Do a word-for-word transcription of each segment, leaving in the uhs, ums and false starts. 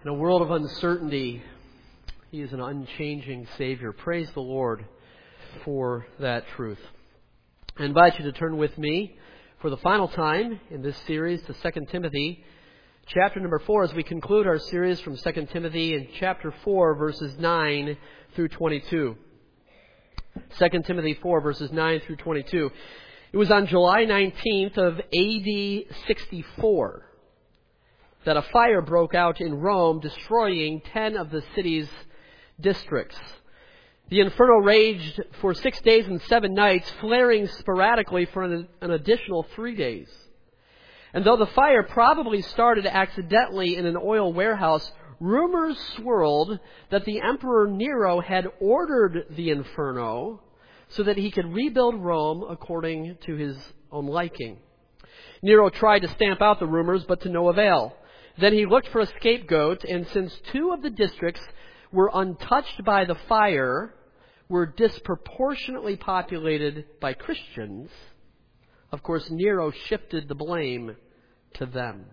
In a world of uncertainty, He is an unchanging Savior. Praise the Lord for that truth. I invite you to turn with me for the final time in this series to Second Timothy, chapter number four, as we conclude our series from Second Timothy in chapter four, verses nine through twenty-two. Second Timothy four, verses nine through twenty-two. It was on July nineteenth of A D sixty-four that a fire broke out in Rome, destroying ten of the city's districts. The inferno raged for six days and seven nights, flaring sporadically for an, an additional three days. And though the fire probably started accidentally in an oil warehouse, rumors swirled that the Emperor Nero had ordered the inferno so that he could rebuild Rome according to his own liking. Nero tried to stamp out the rumors, but to no avail. Then he looked for a scapegoat, and since two of the districts were untouched by the fire, were disproportionately populated by Christians, of course, Nero shifted the blame to them.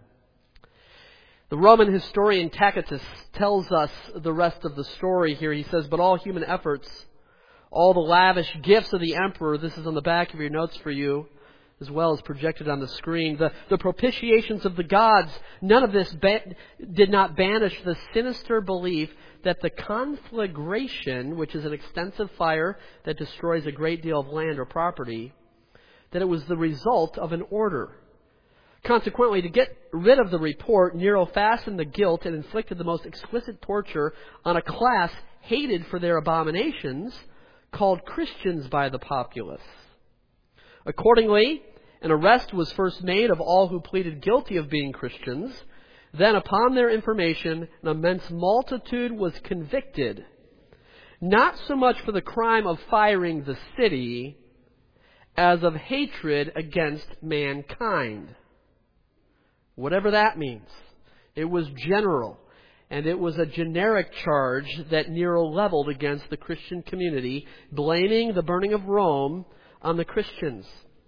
The Roman historian Tacitus tells us the rest of the story here. He says, "But all human efforts, all the lavish gifts of the emperor," this is on the back of your notes for you, as well as projected on the screen, the, the propitiations of the gods, none of this ba- did not banish the sinister belief that the conflagration, which is an extensive fire that destroys a great deal of land or property, that it was the result of an order. Consequently, to get rid of the report, Nero fastened the guilt and inflicted the most exquisite torture on a class hated for their abominations, called Christians by the populace. Accordingly, an arrest was first made of all who pleaded guilty of being Christians. Then, upon their information, an immense multitude was convicted, not so much for the crime of firing the city, as of hatred against mankind. Whatever that means. It was general, and it was a generic charge that Nero leveled against the Christian community, blaming the burning of Rome on the Christians.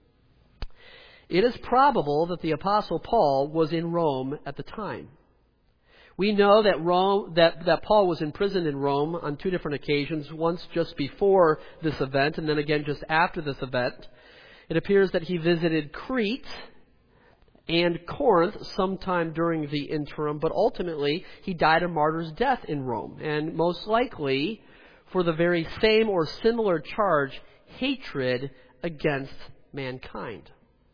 It is probable that the Apostle Paul was in Rome at the time. We know that Rome, that, that Paul was imprisoned in Rome on two different occasions, once just before this event and then again just after this event. It appears that he visited Crete and Corinth sometime during the interim, but ultimately he died a martyr's death in Rome, and most likely for the very same or similar charge, hatred against mankind.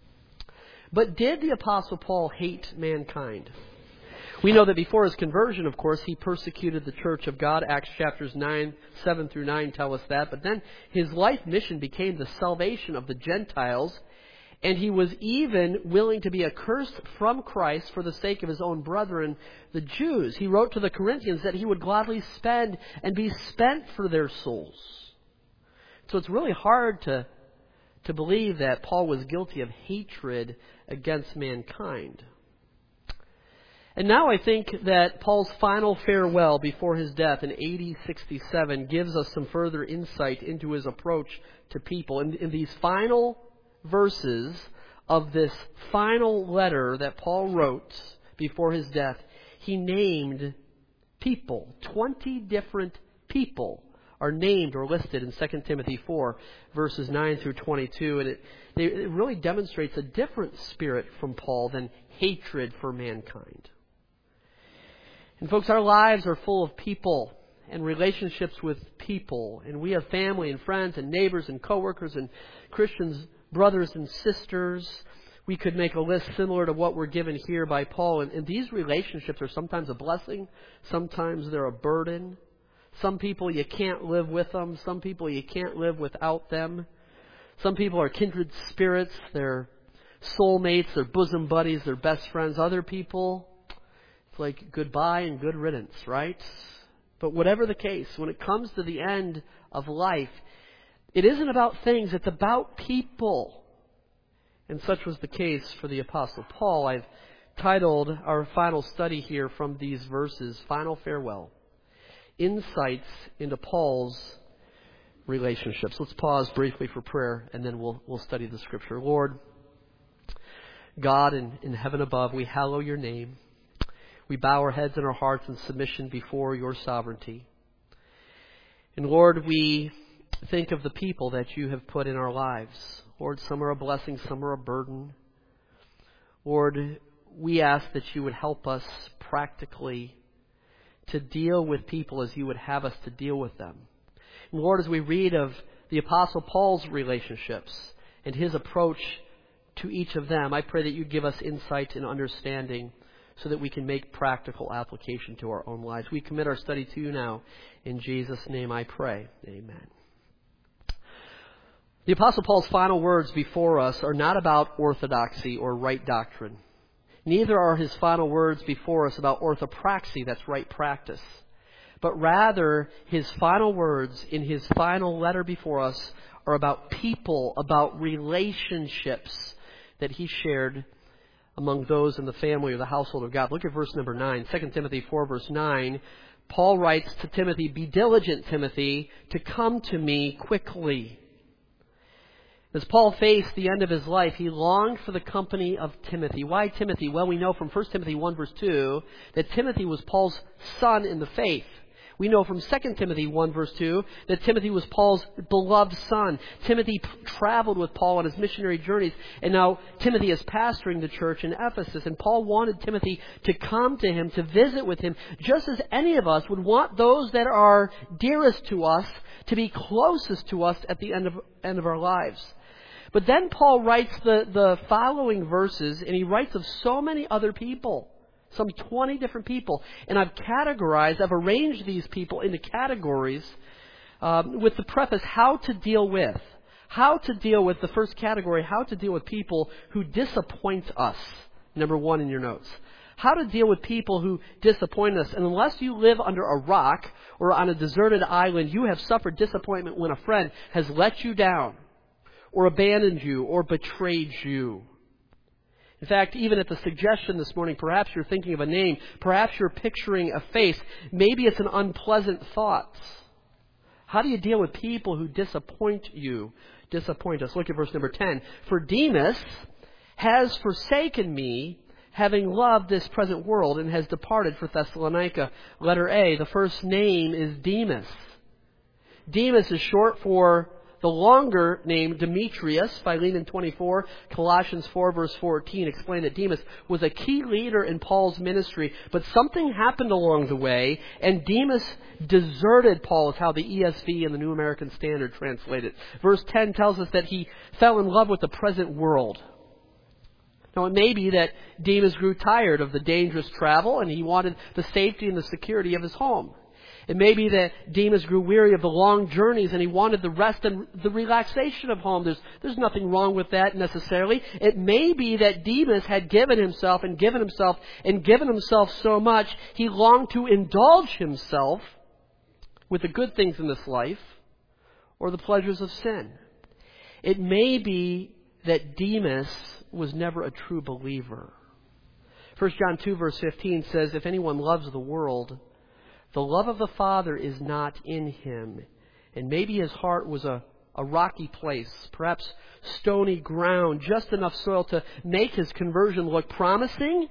But did the Apostle Paul hate mankind? We know that before his conversion, of course, he persecuted the church of God. Acts chapters nine, seven through nine tell us that. But then his life mission became the salvation of the Gentiles, and he was even willing to be accursed from Christ for the sake of his own brethren, the Jews. He wrote to the Corinthians that he would gladly spend and be spent for their souls. So it's really hard to, to believe that Paul was guilty of hatred against mankind. And now I think that Paul's final farewell before his death in A D sixty-seven gives us some further insight into his approach to people. In, in these final verses of this final letter that Paul wrote before his death, he named people. Twenty different people are named or listed in Second Timothy four, verses nine through twenty-two. And it, it really demonstrates a different spirit from Paul than hatred for mankind. And folks, our lives are full of people and relationships with people. And we have family and friends and neighbors and coworkers and Christians, brothers and sisters. We could make a list similar to what we're given here by Paul. And, and these relationships are sometimes a blessing. Sometimes they're a burden. Some people you can't live with them. Some people you can't live without them. Some people are kindred spirits. They're soulmates. They're bosom buddies. They're best friends. Other people, it's like goodbye and good riddance, right? But whatever the case, when it comes to the end of life, it isn't about things. It's about people. And such was the case for the Apostle Paul. I've titled our final study here from these verses, Final Farewell. Insights into Paul's relationships. Let's pause briefly for prayer, and then we'll we'll study the Scripture. Lord, God in, in heaven above, we hallow your name. We bow our heads and our hearts in submission before your sovereignty. And Lord, we think of the people that you have put in our lives. Lord, some are a blessing, some are a burden. Lord, we ask that you would help us practically to deal with people as you would have us to deal with them. And Lord, as we read of the Apostle Paul's relationships and his approach to each of them, I pray that you give us insight and understanding so that we can make practical application to our own lives. We commit our study to you now. In Jesus' name I pray. Amen. The Apostle Paul's final words before us are not about orthodoxy or right doctrine. Neither are his final words before us about orthopraxy, that's right practice. But rather, his final words in his final letter before us are about people, about relationships that he shared among those in the family or the household of God. Look at verse number nine, Second Timothy four, verse nine. Paul writes to Timothy, "Be diligent, Timothy, to come to me quickly." As Paul faced the end of his life, he longed for the company of Timothy. Why Timothy? Well, we know from First Timothy one, verse two, that Timothy was Paul's son in the faith. We know from Second Timothy one, verse two, that Timothy was Paul's beloved son. Timothy p- traveled with Paul on his missionary journeys, and now Timothy is pastoring the church in Ephesus, and Paul wanted Timothy to come to him, to visit with him, just as any of us would want those that are dearest to us to be closest to us at the end of, end of our lives. But then Paul writes the, the following verses, and he writes of so many other people, some twenty different people. And I've categorized, I've arranged these people into categories um, with the preface, how to deal with. How to deal with the first category, how to deal with people who disappoint us. Number one in your notes. How to deal with people who disappoint us. And unless you live under a rock or on a deserted island, you have suffered disappointment when a friend has let you down, or abandoned you, or betrayed you. In fact, even at the suggestion this morning, perhaps you're thinking of a name, perhaps you're picturing a face, maybe it's an unpleasant thought. How do you deal with people who disappoint you, disappoint us? Look at verse number ten. "For Demas has forsaken me, having loved this present world, and has departed for Thessalonica." Letter A, the first name is Demas. Demas is short for the longer name Demetrius. Philemon twenty-four, Colossians four, verse fourteen explain that Demas was a key leader in Paul's ministry, but something happened along the way, and Demas deserted Paul, is how the E S V and the New American Standard translate it. Verse ten tells us that he fell in love with the present world. Now, it may be that Demas grew tired of the dangerous travel, and he wanted the safety and the security of his home. It may be that Demas grew weary of the long journeys and he wanted the rest and the relaxation of home. There's, there's nothing wrong with that necessarily. It may be that Demas had given himself and given himself and given himself so much, he longed to indulge himself with the good things in this life or the pleasures of sin. It may be that Demas was never a true believer. First John two, verse fifteen says, "If anyone loves the world, the love of the Father is not in him." And maybe his heart was a, a rocky place, perhaps stony ground, just enough soil to make his conversion look promising,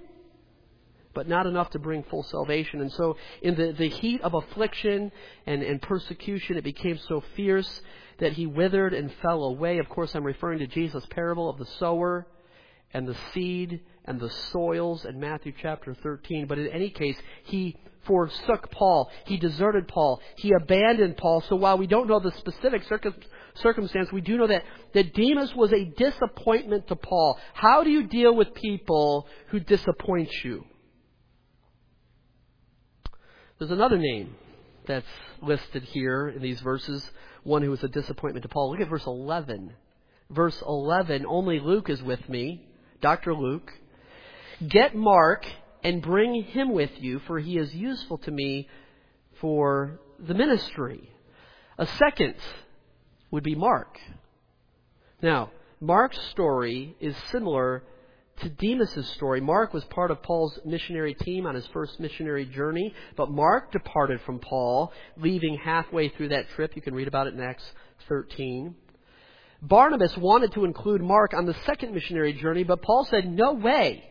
but not enough to bring full salvation. And so in the, the heat of affliction and, and persecution, it became so fierce that he withered and fell away. Of course, I'm referring to Jesus' parable of the sower and the seed and the soils in Matthew chapter thirteen. But in any case, he forsook Paul. He deserted Paul. He abandoned Paul. So while we don't know the specific circum- circumstance, we do know that, that Demas was a disappointment to Paul. How do you deal with people who disappoint you? There's another name that's listed here in these verses, one who was a disappointment to Paul. Look at verse eleven. Verse eleven, only Luke is with me, Doctor Luke. "Get Mark and bring him with you, for he is useful to me for the ministry." A second would be Mark. Now, Mark's story is similar to Demas' story. Mark was part of Paul's missionary team on his first missionary journey, but Mark departed from Paul, leaving halfway through that trip. You can read about it in Acts thirteen. Barnabas wanted to include Mark on the second missionary journey, but Paul said, "No way.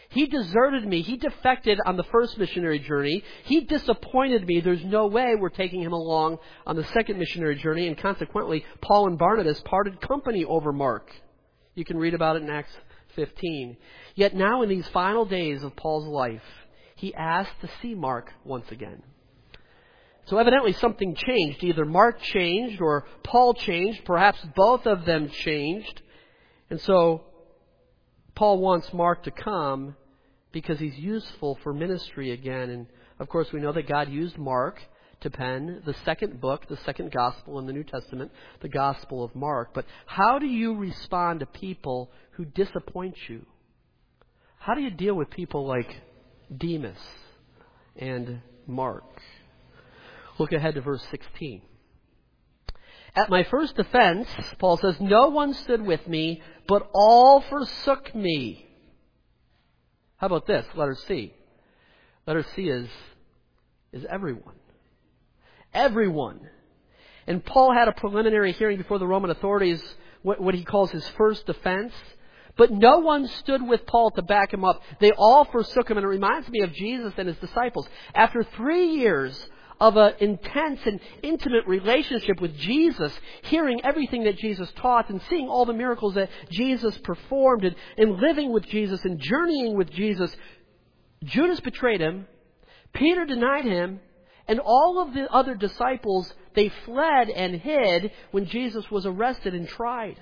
He deserted me. He defected on the first missionary journey. He disappointed me. There's no way we're taking him along on the second missionary journey. And consequently, Paul and Barnabas parted company over Mark. You can read about it in Acts fifteen. Yet now in these final days of Paul's life, he asked to see Mark once again. So evidently something changed. Either Mark changed or Paul changed. Perhaps both of them changed. And so Paul wants Mark to come because he's useful for ministry again. And of course we know that God used Mark to pen the second book, the second gospel in the New Testament, the Gospel of Mark. But how do you respond to people who disappoint you? How do you deal with people like Demas and Mark? Look ahead to verse sixteen. At my first offense, Paul says, no one stood with me, but all forsook me. How about this? Letter C. Letter C is, is everyone. Everyone. And Paul had a preliminary hearing before the Roman authorities, what, what he calls his first offense. But no one stood with Paul to back him up. They all forsook him. And it reminds me of Jesus and his disciples. After three years of an intense and intimate relationship with Jesus, hearing everything that Jesus taught and seeing all the miracles that Jesus performed and, and living with Jesus and journeying with Jesus, Judas betrayed him, Peter denied him, and all of the other disciples, they fled and hid when Jesus was arrested and tried.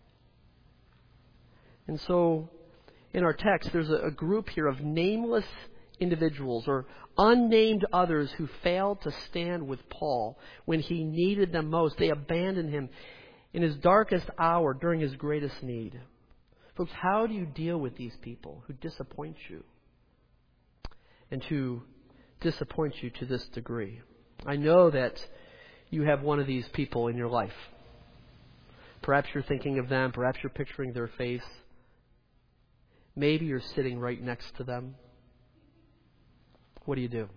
And so, in our text, there's a, a group here of nameless individuals or unnamed others who failed to stand with Paul when he needed them most. They abandoned him in his darkest hour during his greatest need. Folks, how do you deal with these people who disappoint you and who disappoint you to this degree? I know that you have one of these people in your life. Perhaps you're thinking of them. Perhaps you're picturing their face. Maybe you're sitting right next to them. What do you do?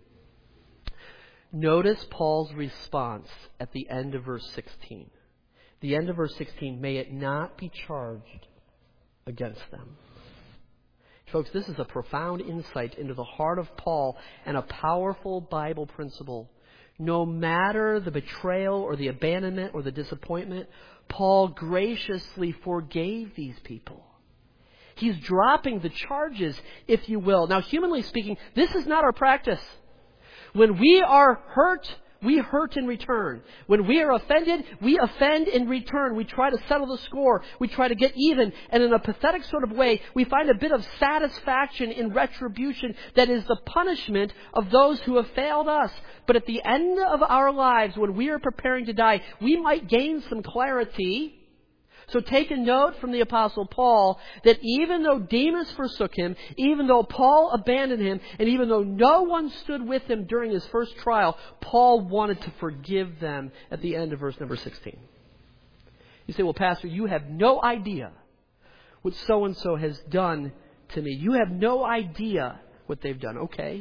Notice Paul's response at the end of verse sixteen. The end of verse sixteen, may it not be charged against them. Folks, this is a profound insight into the heart of Paul and a powerful Bible principle. No matter the betrayal or the abandonment or the disappointment, Paul graciously forgave these people. He's dropping the charges, if you will. Now, humanly speaking, this is not our practice. When we are hurt, we hurt in return. When we are offended, we offend in return. We try to settle the score. We try to get even. And in a pathetic sort of way, we find a bit of satisfaction in retribution that is the punishment of those who have failed us. But at the end of our lives, when we are preparing to die, we might gain some clarity. So take a note from the Apostle Paul that even though Demas forsook him, even though Paul abandoned him, and even though no one stood with him during his first trial, Paul wanted to forgive them at the end of verse number sixteen. You say, well, Pastor, you have no idea what so-and-so has done to me. You have no idea what they've done. Okay.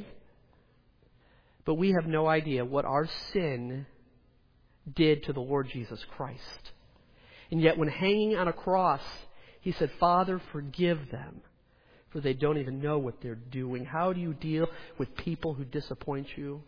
But we have no idea what our sin did to the Lord Jesus Christ. And yet when hanging on a cross, he said, Father, forgive them, for they don't even know what they're doing. How do you deal with people who disappoint you?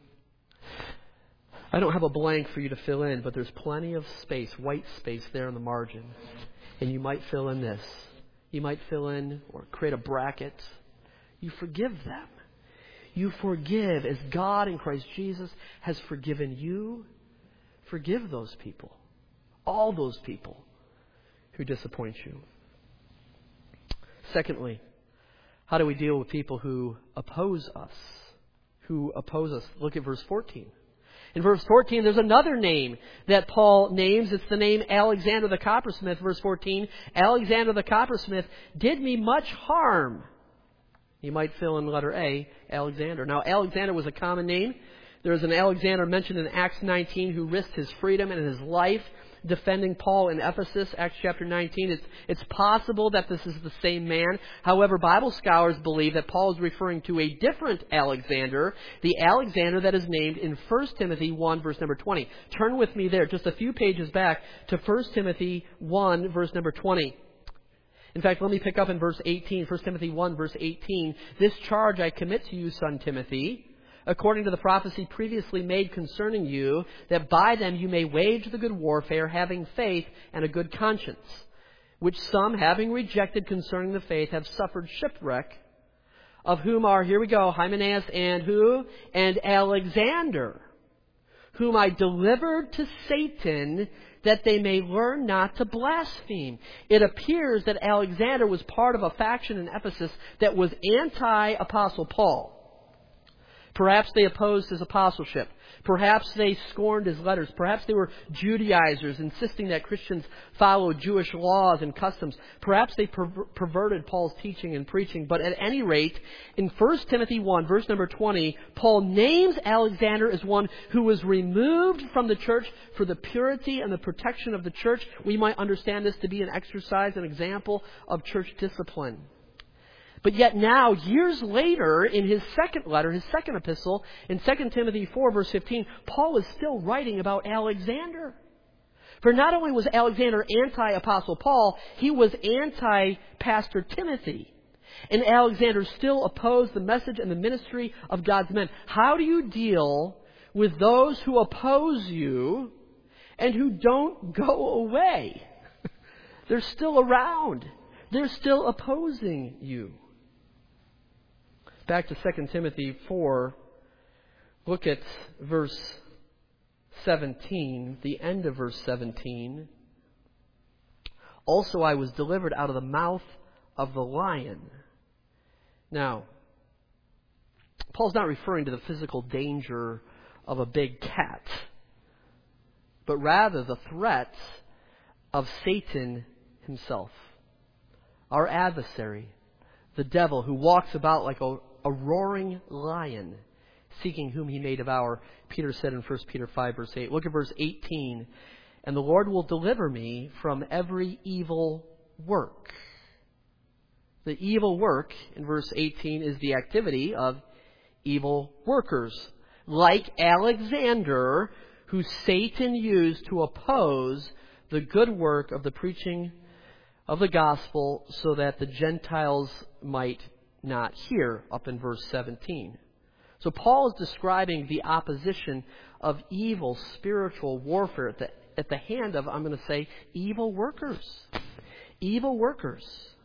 I don't have a blank for you to fill in, but there's plenty of space, white space there in the margin. And you might fill in this. You might fill in or create a bracket. You forgive them. You forgive as God in Christ Jesus has forgiven you. Forgive those people. All those people who disappoint you. Secondly, how do we deal with people who oppose us? Who oppose us? Look at verse fourteen. In verse fourteen, there's another name that Paul names. It's the name Alexander the coppersmith. Verse fourteen, Alexander the coppersmith did me much harm. You might fill in letter A, Alexander. Now, Alexander was a common name. There is an Alexander mentioned in Acts nineteen who risked his freedom and his life defending Paul in Ephesus, Acts chapter nineteen. It's, it's possible that this is the same man. However, Bible scholars believe that Paul is referring to a different Alexander, the Alexander that is named in First Timothy one, verse number twenty. Turn with me there, just a few pages back, to First Timothy one, verse number twenty. In fact, let me pick up in verse eighteen, First Timothy one, verse eighteen. This charge I commit to you, son Timothy, according to the prophecy previously made concerning you, that by them you may wage the good warfare, having faith and a good conscience, which some, having rejected concerning the faith, have suffered shipwreck, of whom are, here we go, Hymenaeus and who? And Alexander, whom I delivered to Satan, that they may learn not to blaspheme. It appears that Alexander was part of a faction in Ephesus that was anti-Apostle Paul. Perhaps they opposed his apostleship. Perhaps they scorned his letters. Perhaps they were Judaizers, insisting that Christians follow Jewish laws and customs. Perhaps they per- perverted Paul's teaching and preaching. But at any rate, in First Timothy one, verse number twenty, Paul names Alexander as one who was removed from the church for the purity and the protection of the church. We might understand this to be an exercise, an example of church discipline. But yet now, years later, in his second letter, his second epistle, in Second Timothy four, verse fifteen, Paul is still writing about Alexander. For not only was Alexander anti-Apostle Paul, he was anti-Pastor Timothy. And Alexander still opposed the message and the ministry of God's men. How do you deal with those who oppose you and who don't go away? They're still around. They're still opposing you. Back to Second Timothy four, look at verse seventeen, the end of verse seventeen. Also I was delivered out of the mouth of the lion. Now, Paul's not referring to the physical danger of a big cat, but rather the threats of Satan himself, our adversary, the devil, who walks about like a A roaring lion, seeking whom he may devour. Peter said in First Peter five, verse eight. Look at verse eighteen. And the Lord will deliver me from every evil work. The evil work, in verse eighteen, is the activity of evil workers, like Alexander, who Satan used to oppose the good work of the preaching of the gospel so that the Gentiles might not hear, up in verse seventeen. So Paul is describing the opposition of evil spiritual warfare at the, at the hand of, I'm going to say, evil workers. Evil workers.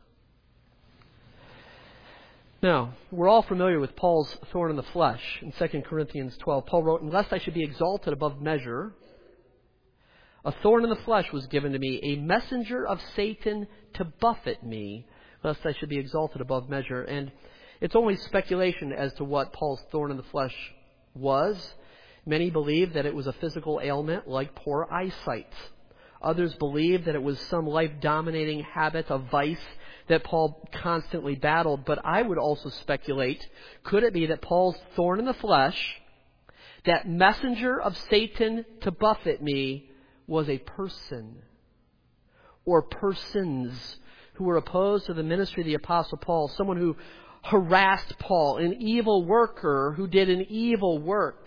Now, we're all familiar with Paul's thorn in the flesh. In Second Corinthians twelve, Paul wrote, "Unless I should be exalted above measure, a thorn in the flesh was given to me, a messenger of Satan to buffet me, lest I should be exalted above measure." And it's only speculation as to what Paul's thorn in the flesh was. Many believe that it was a physical ailment like poor eyesight. Others believe that it was some life-dominating habit, a vice that Paul constantly battled. But I would also speculate, could it be that Paul's thorn in the flesh, that messenger of Satan to buffet me, was a person or persons who were opposed to the ministry of the Apostle Paul, someone who harassed Paul, an evil worker who did an evil work?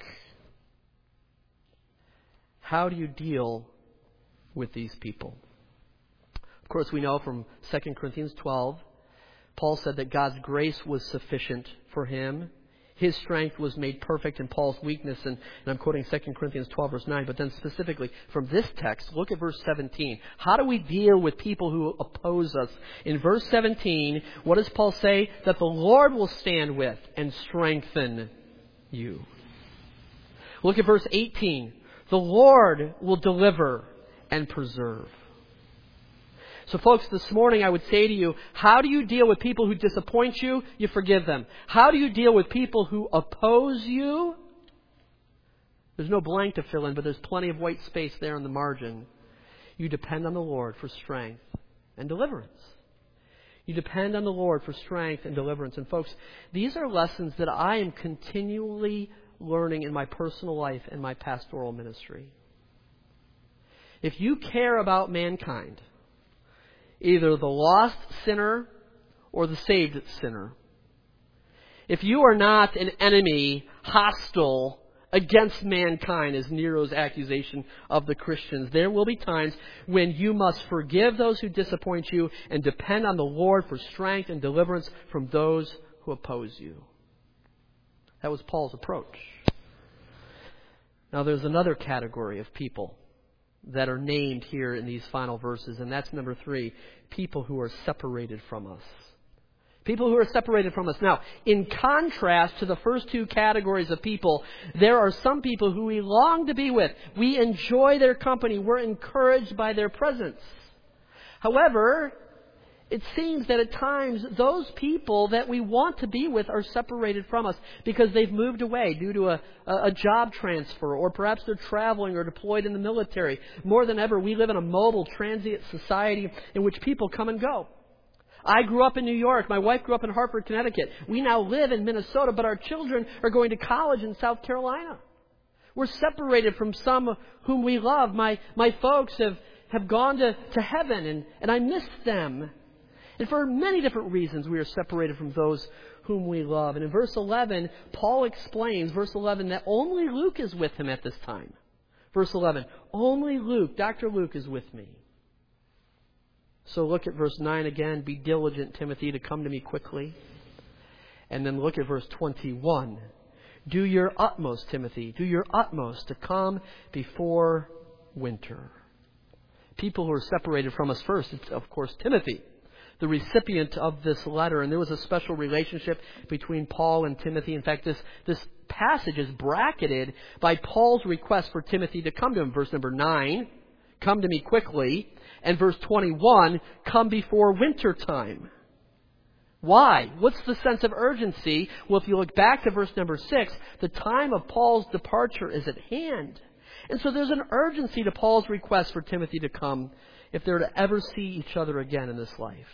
How do you deal with these people? Of course, we know from Second Corinthians twelve, Paul said that God's grace was sufficient for him. His strength was made perfect in Paul's weakness. And, and I'm quoting Second Corinthians twelve, verse nine. But then specifically from this text, look at verse seventeen. How do we deal with people who oppose us? In verse seventeen, what does Paul say? That the Lord will stand with and strengthen you. Look at verse eighteen. The Lord will deliver and preserve. So folks, this morning I would say to you, how do you deal with people who disappoint you? You forgive them. How do you deal with people who oppose you? There's no blank to fill in, but there's plenty of white space there on the margin. You depend on the Lord for strength and deliverance. You depend on the Lord for strength and deliverance. And folks, these are lessons that I am continually learning in my personal life and my pastoral ministry. If you care about mankind, either the lost sinner or the saved sinner, if you are not an enemy hostile against mankind is Nero's accusation of the Christians. There will be times when you must forgive those who disappoint you and depend on the Lord for strength and deliverance from those who oppose you. That was Paul's approach. Now there's another category of people that are named here in these final verses, and that's number three, people who are separated from us. People who are separated from us. Now, in contrast to the first two categories of people, there are some people who we long to be with. We enjoy their company. We're encouraged by their presence. However, it seems that at times those people that we want to be with are separated from us because they've moved away due to a, a job transfer, or perhaps they're traveling or deployed in the military. More than ever, we live in a mobile, transient society in which people come and go. I grew up in New York. My wife grew up in Hartford, Connecticut. We now live in Minnesota, but our children are going to college in South Carolina. We're separated from some whom we love. My my folks have, have gone to, to heaven, and, and I miss them. And for many different reasons, we are separated from those whom we love. And in verse eleven, Paul explains, verse eleven, that only Luke is with him at this time. Verse eleven, only Luke, Doctor Luke is with me. So look at verse nine again. Be diligent, Timothy, to come to me quickly. And then look at verse twenty-one. Do your utmost, Timothy, do your utmost to come before winter. People who are separated from us first, it's of course Timothy, the recipient of this letter. And there was a special relationship between Paul and Timothy. In fact, this, this passage is bracketed by Paul's request for Timothy to come to him. Verse number nine, come to me quickly. And verse twenty-one, come before winter time. Why? What's the sense of urgency? Well, if you look back to verse number six, the time of Paul's departure is at hand. And so there's an urgency to Paul's request for Timothy to come if they're to ever see each other again in this life.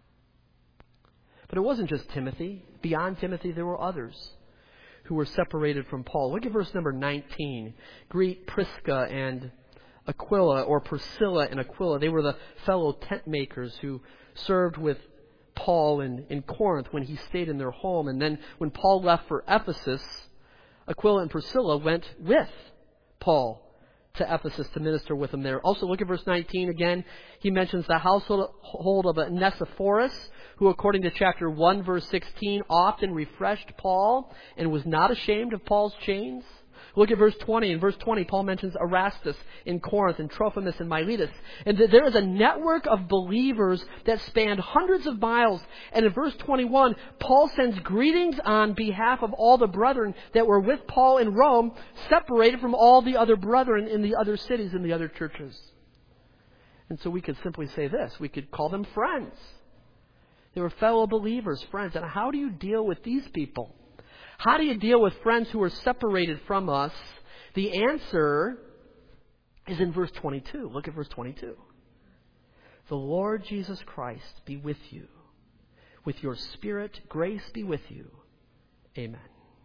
But it wasn't just Timothy. Beyond Timothy, there were others who were separated from Paul. Look at verse number nineteen. Greet Prisca and Aquila, or Priscilla and Aquila. They were the fellow tent makers who served with Paul in, in Corinth when he stayed in their home. And then when Paul left for Ephesus, Aquila and Priscilla went with Paul to Ephesus to minister with him there. Also look at verse nineteen again. He mentions the household of Onesiphorus, who according to chapter one verse sixteen often refreshed Paul and was not ashamed of Paul's chains. Look at verse twenty. In verse twenty, Paul mentions Erastus in Corinth and Trophimus in Miletus. And there is a network of believers that spanned hundreds of miles. And in verse twenty-one, Paul sends greetings on behalf of all the brethren that were with Paul in Rome, separated from all the other brethren in the other cities and the other churches. And so we could simply say this. We could call them friends. They were fellow believers, friends. And how do you deal with these people? How do you deal with friends who are separated from us? The answer is in verse twenty-two. Look at verse twenty-two. The Lord Jesus Christ be with you. With your spirit, grace be with you. Amen.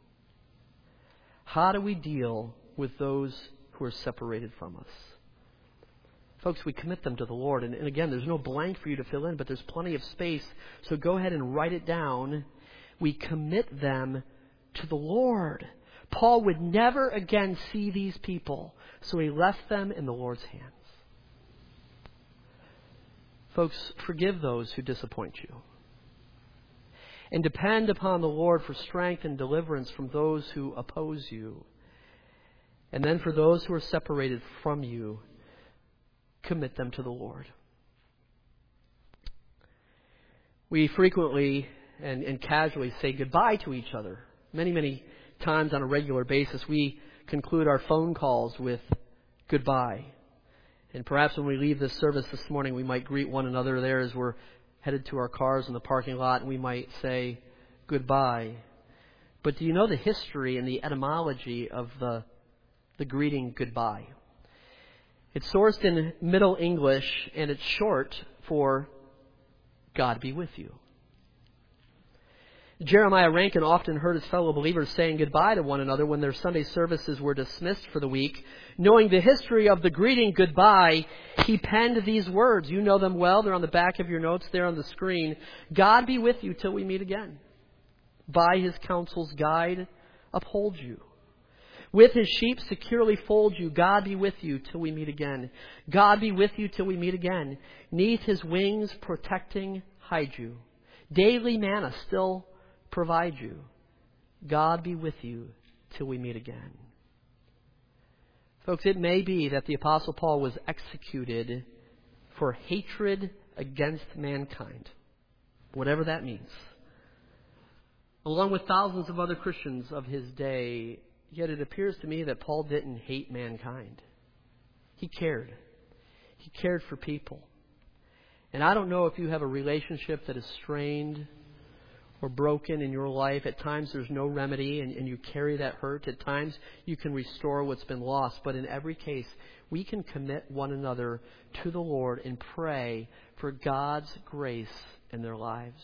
How do we deal with those who are separated from us? Folks, we commit them to the Lord. And, and again, there's no blank for you to fill in, but there's plenty of space. So go ahead and write it down. We commit them to the Lord. Paul would never again see these people, so he left them in the Lord's hands. Folks, forgive those who disappoint you. And depend upon the Lord for strength and deliverance from those who oppose you. And then for those who are separated from you, commit them to the Lord. We frequently and, and casually say goodbye to each other. Many, many times on a regular basis, we conclude our phone calls with goodbye. And perhaps when we leave this service this morning, we might greet one another there as we're headed to our cars in the parking lot, and we might say goodbye. But do you know the history and the etymology of the, the greeting goodbye? It's sourced in Middle English, and it's short for God be with you. Jeremiah Rankin often heard his fellow believers saying goodbye to one another when their Sunday services were dismissed for the week. Knowing the history of the greeting goodbye, he penned these words. You know them well. They're on the back of your notes there on the screen. God be with you till we meet again. By his counsel's guide, uphold you. With his sheep securely fold you. God be with you till we meet again. God be with you till we meet again. Neath his wings protecting hide you. Daily manna still provide you. God be with you till we meet again. Folks, it may be that the Apostle Paul was executed for hatred against mankind, whatever that means, along with thousands of other Christians of his day. Yet it appears to me that Paul didn't hate mankind. He cared. He cared for people. And I don't know if you have a relationship that is strained or broken in your life. At times there's no remedy and, and you carry that hurt. At times you can restore what's been lost. But in every case, we can commit one another to the Lord and pray for God's grace in their lives.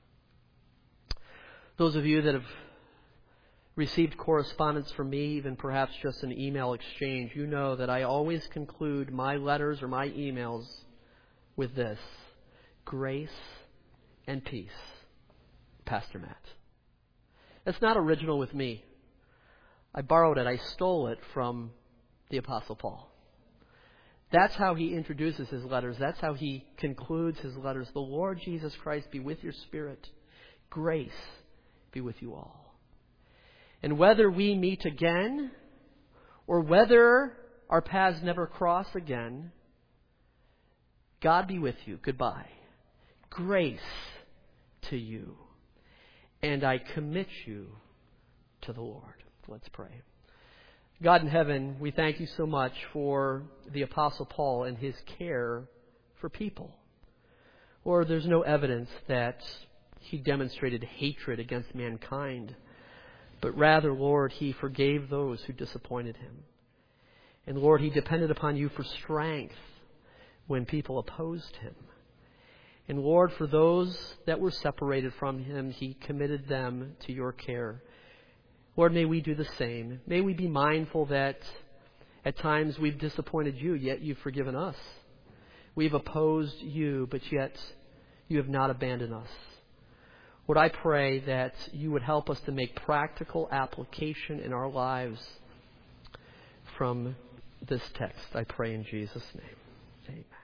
Those of you that have received correspondence from me, even perhaps just an email exchange, you know that I always conclude my letters or my emails with this: grace and peace, Pastor Matt. That's not original with me. I borrowed it. I stole it from the Apostle Paul. That's how he introduces his letters. That's how he concludes his letters. The Lord Jesus Christ be with your spirit. Grace be with you all. And whether we meet again or whether our paths never cross again, God be with you. Goodbye. Grace to you. And I commit you to the Lord. Let's pray. God in heaven, we thank you so much for the Apostle Paul and his care for people. Lord, there's no evidence that he demonstrated hatred against mankind, but rather, Lord, he forgave those who disappointed him. And Lord, he depended upon you for strength when people opposed him. And Lord, for those that were separated from him, he committed them to your care. Lord, may we do the same. May we be mindful that at times we've disappointed you, yet you've forgiven us. We've opposed you, but yet you have not abandoned us. Lord, I pray that you would help us to make practical application in our lives from this text. I pray in Jesus' name. Amen.